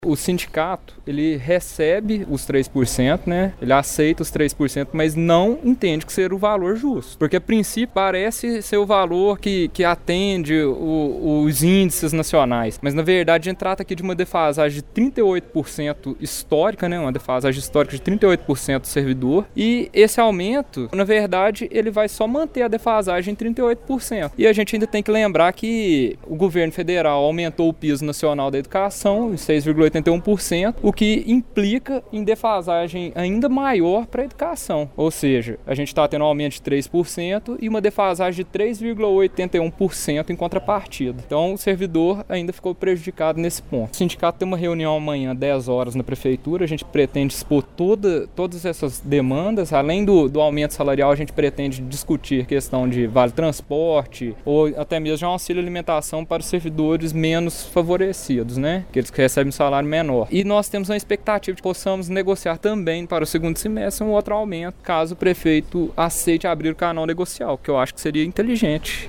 O sindicato, ele recebe os 3%, né? Ele aceita os 3%, mas não entende que seja o valor justo. Porque, a princípio, parece ser o valor que atende os índices nacionais. Mas, na verdade, a gente trata aqui de uma defasagem de 38% histórica, né? Uma defasagem histórica de 38% do servidor. E esse aumento, na verdade, ele vai só manter a defasagem em 38%. E a gente ainda tem que lembrar que o governo federal aumentou o piso nacional da educação em 6,81%, o que implica em defasagem ainda maior para a educação. Ou seja, a gente está tendo um aumento de 3% e uma defasagem de 3,81% em contrapartida. Então, o servidor ainda ficou prejudicado nesse ponto. O sindicato tem uma reunião amanhã, 10 horas, na prefeitura. A gente pretende expor todas essas demandas. Além do aumento salarial, a gente pretende discutir questão de vale-transporte ou até mesmo de um auxílio alimentação para os servidores menos favorecidos, né? Aqueles que recebem um salário menor. E nós temos uma expectativa de que possamos negociar também para o segundo semestre um outro aumento, caso o prefeito aceite abrir o canal negocial, que eu acho que seria inteligente.